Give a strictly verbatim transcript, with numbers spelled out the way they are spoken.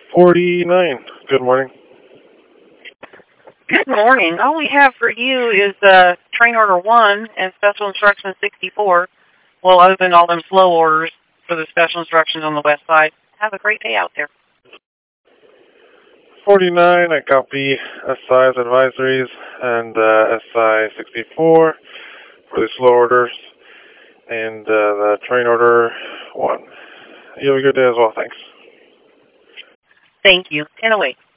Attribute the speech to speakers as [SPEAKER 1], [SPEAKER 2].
[SPEAKER 1] forty-nine. Good morning.
[SPEAKER 2] Good morning. All we have for you is uh, train order one and special instruction sixty-four. We'll open all them slow orders for the special instructions on the west side. Have a great day out there.
[SPEAKER 1] forty-nine, I copy S I's advisories and uh, S I sixty-four for the slow orders and uh, the train order one. You have a good day as well, thanks.
[SPEAKER 2] Thank you. ten oh eight.